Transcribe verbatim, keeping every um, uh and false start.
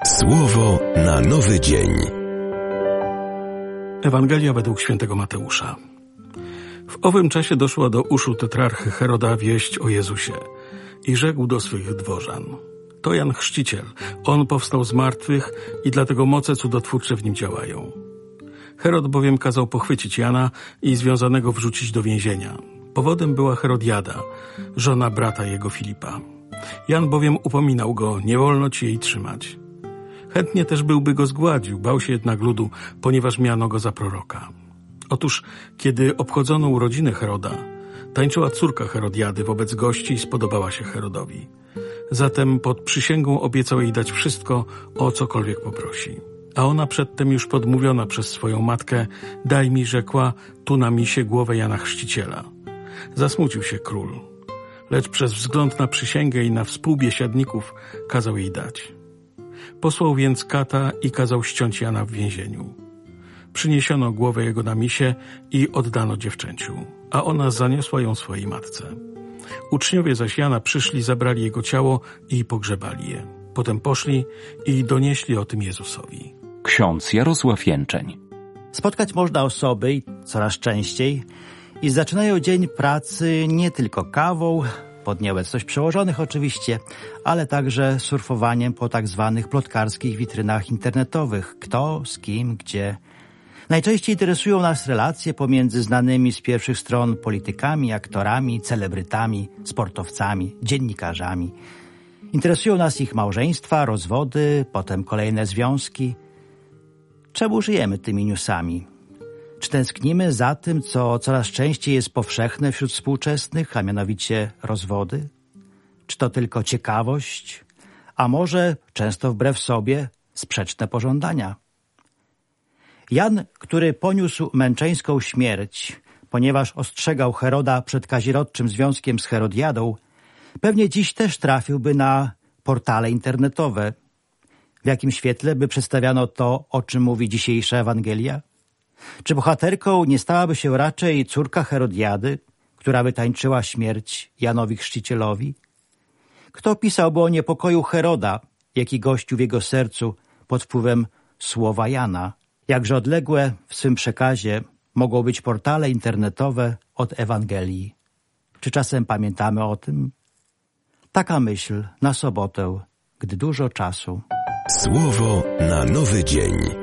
Słowo na nowy dzień. Ewangelia według świętego Mateusza. W owym czasie doszła do uszu tetrarchy Heroda wieść o Jezusie i rzekł do swych dworzan: to Jan Chrzciciel, on powstał z martwych i dlatego moce cudotwórcze w nim działają. Herod bowiem kazał pochwycić Jana i związanego wrzucić do więzienia. Powodem była Herodiada, żona brata jego Filipa. Jan bowiem upominał go: nie wolno ci jej trzymać. Chętnie też byłby go zgładził, bał się jednak ludu, ponieważ miano go za proroka. Otóż, kiedy obchodzono urodziny Heroda, tańczyła córka Herodiady wobec gości i spodobała się Herodowi. Zatem pod przysięgą obiecał jej dać wszystko, o cokolwiek poprosi. A ona przedtem już podmówiona przez swoją matkę: daj mi, rzekła, tu na misie głowę Jana Chrzciciela. Zasmucił się król, lecz przez wzgląd na przysięgę i na współbiesiadników kazał jej dać. Posłał więc kata i kazał ściąć Jana w więzieniu. Przyniesiono głowę jego na misie i oddano dziewczęciu, a ona zaniosła ją swojej matce. Uczniowie zaś Jana przyszli, zabrali jego ciało i pogrzebali je. Potem poszli i donieśli o tym Jezusowi. Ksiądz Jarosław Jęczeń. Spotkać można osoby i coraz częściej i zaczynają dzień pracy nie tylko kawą, pod nieobecność przełożonych oczywiście, ale także surfowaniem po tak zwanych plotkarskich witrynach internetowych. Kto, z kim, gdzie. Najczęściej interesują nas relacje pomiędzy znanymi z pierwszych stron politykami, aktorami, celebrytami, sportowcami, dziennikarzami. Interesują nas ich małżeństwa, rozwody, potem kolejne związki. Czemu żyjemy tymi newsami? Czy tęsknimy za tym, co coraz częściej jest powszechne wśród współczesnych, a mianowicie rozwody? Czy to tylko ciekawość, a może, często wbrew sobie, sprzeczne pożądania? Jan, który poniósł męczeńską śmierć, ponieważ ostrzegał Heroda przed kazirodczym związkiem z Herodiadą, pewnie dziś też trafiłby na portale internetowe. W jakim świetle by przedstawiano to, o czym mówi dzisiejsza Ewangelia? Czy bohaterką nie stałaby się raczej córka Herodiady, która wytańczyła śmierć Janowi Chrzcicielowi? Kto pisałby o niepokoju Heroda, jaki gościł w jego sercu pod wpływem słowa Jana? Jakże odległe w swym przekazie mogą być portale internetowe od Ewangelii. Czy czasem pamiętamy o tym? Taka myśl na sobotę, gdy dużo czasu. Słowo na nowy dzień.